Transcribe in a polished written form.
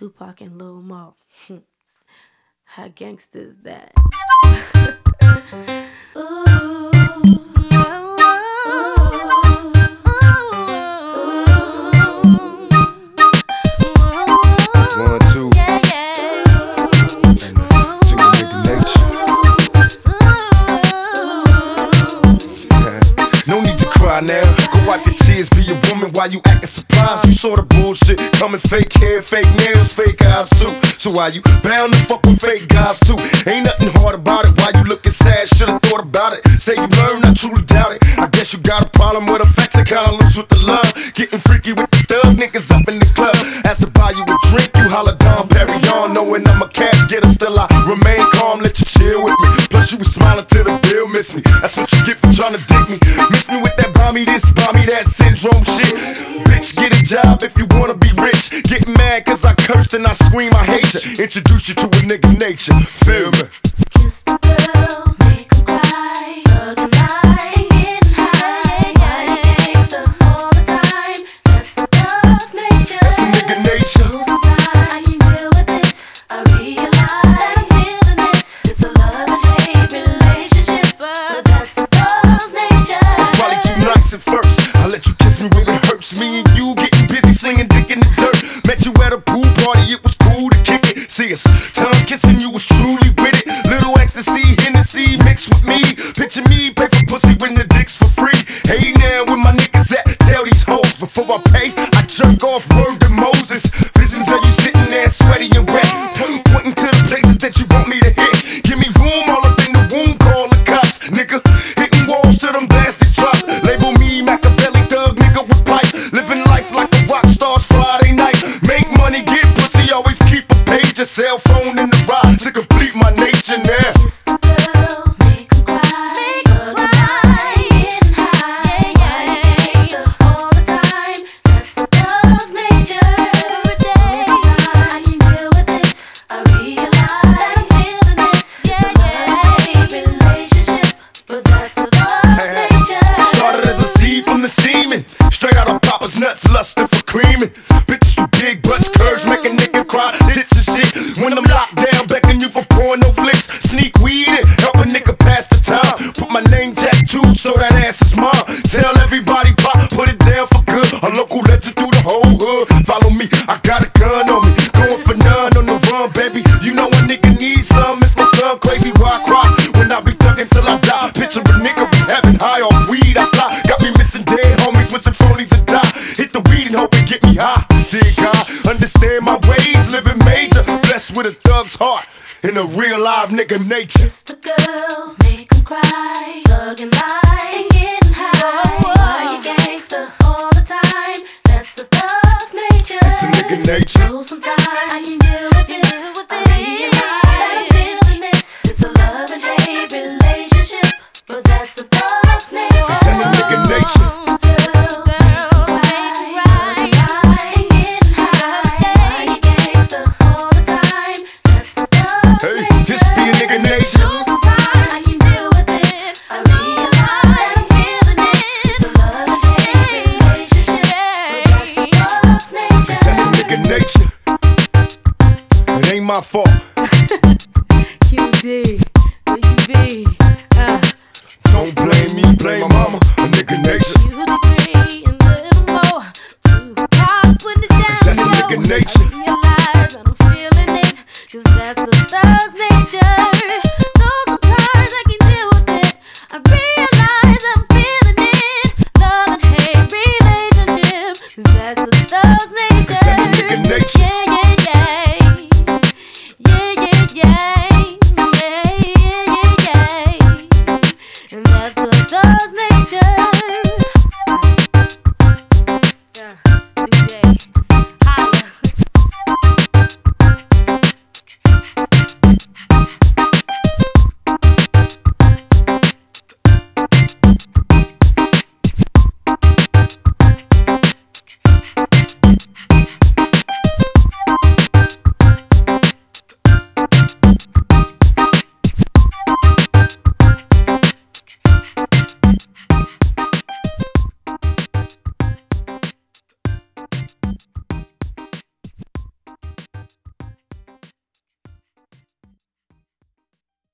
Tupac and Lil Mo. How gangsta is that? Now, go wipe your tears, be a woman while you acting surprised. You saw the bullshit coming, fake hair, fake nails, fake eyes too. So why you bound to fuck with fake guys too? Ain't nothing hard about it. Why you looking sad? Should've thought about it. Say you learned, I truly doubt it. I guess you got a problem with affection, kinda loose with the love. Getting freaky with the thug niggas up in the club. Asked to buy you a drink, you holla Dom Perignon. Knowing I'm a cash getter, still I remain calm, let you chill with me. Plus you was smiling till the bill missed me. That's what you get for trying to dig me. Miss me with that buy me this, buy me that syndrome shit. Bitch, get a job if you wanna be rich. Get mad cause I cursed and I scream I hate you. Introduce you to a nigga nature, feel me? Kiss the girls, make them cry. Thug and I, getting high. Gangsta all the time. That's the thug's nature. That's a nigga nature. Sometimes I can deal with it. I realize that I'm feeling it. It's a love and hate relationship, but that's the thug's nature. I'm probably too nice at first. I let you kiss me when it hurts. Me and you getting busy slinging dick in the dirt. Met you at a pool party, it was cool to kick it. See us, tongue kissing, you was truly with it. Little ecstasy, Hennessy mixed with me. Picture me, pay for pussy when the dick's for free. Hey now, where my niggas at? Tell these hoes before I pay, I jerk off word to Moses. Visions of you sitting there sweaty and wet, pointing to the places that you want me to hit. Give me room all up in the womb, call the cops, nigga. Hitting walls till them blasted drop. Label me Machiavelli thug nigga with pipe. Living life like a rock star's Friday night. Make money, get pussy, always keep a page. A cell phone in the ride to complete my nature now. Kiss the girls, make them cry. Thug and I, getting high. Gangsta all the time. That's the thug's nature. Every day, sometimes I can deal with it. I realize that I'm feeling it. It's a love-hate relationship, but that's the thug's nature. Started as a seed from the semen, straight out of Papa's nuts, lusting for creaming. Bitches with big butts, curves, make a nigga cry, tits and shit. When I'm locked down, begging you for porno flicks. Sneak weed in, help a nigga pass the time. Put my name tattooed so that ass is mine. Tell everybody pop, put it down for good. A local legend through the whole hood. Follow me, I got a gun on me. Going for none on the run, baby. You know a nigga needs some. It's my son, crazy why I cry when I be thugging till I die. Picture a nigga be having high off weed. I fly, got me missing dead homies, wishing phonies to die. Hit the weed and hope it get me high. Dig God, understand my ways, living major. Blessed with a thug's heart and a real live nigga nature. Kiss the girls, make them cry. Thug and I, getting high. You gangsta all the time. That's the thug's nature. That's a nigga nature. So sometimes I can deal with it. I realize that I'm feeling it. It's a love and hate relationship, but that's the thug's nature. That's a nigga nature. Hey, just be a nigga nature. I can deal with it. I realize that I'm feeling it. It's a love and hate relationship, but that's the thug's nature. That's a nigga nature. It ain't my fault. QD, where you be? Don't blame me, blame mama. A nigga nature. You degree and little more. Tupac putting it down. That's a nigga nature. I realize that I'm feeling it, 'cause that's the thug's nature.